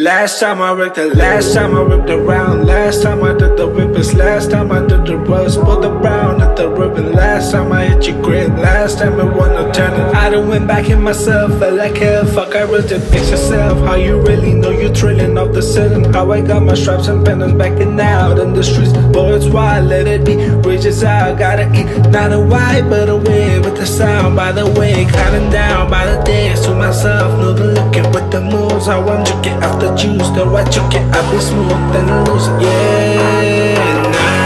Last time I wrecked it, last time I whipped around. Last time I did the whippers, last time I did the rust. Pulled the brown at the ribbon, last time I hit your grid. Last time it wasn't turning. I done went back in myself, felt like hell. Fuck, I really did fix yourself. How you really know you trailing off the ceiling. How I got my stripes and pendants backing out in the streets. Boy, it's why let it be. Reaches out, gotta eat. Not a white, but a way with the sound. By the way, counting down by the days to myself. Know the looking with the moves. I want you get after juice, the right you get, I be smooth and loose, yeah, nah.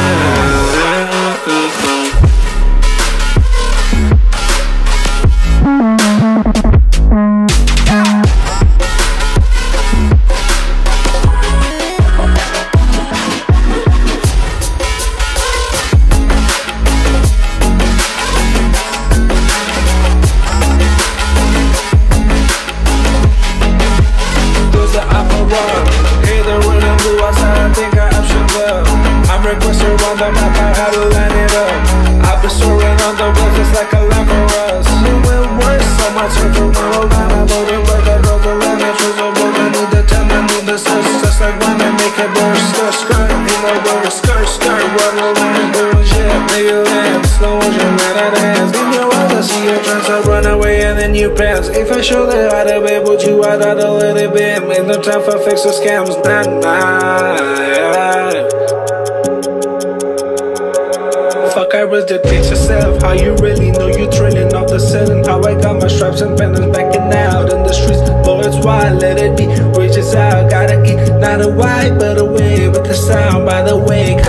I'm requesting on the map, I had to line it up. I've been soaring on the web just like a lamp for us. It went worse, so much hurt from all around. I know the word that goes around, I chose a road. I need the time, I need the search. Just like when I make it burst, skirt, skirt. You know where it's skirt, skirt. Run around, doing shit, nigga lamp. Slow motion, let I dance. Give your eyes, I see your trance. I run away and then you pass. If I show that I'd have been with you, I'd have let it be. Ain't no time for fix or scams, nah. Fuck, I was the teach yourself. How you really know you trailing off the ceiling. How I got my stripes and pendants backing out in the streets. Boy, it's why let it be. Reaches out, gotta eat. Not a white, but a way with the sound. By the way,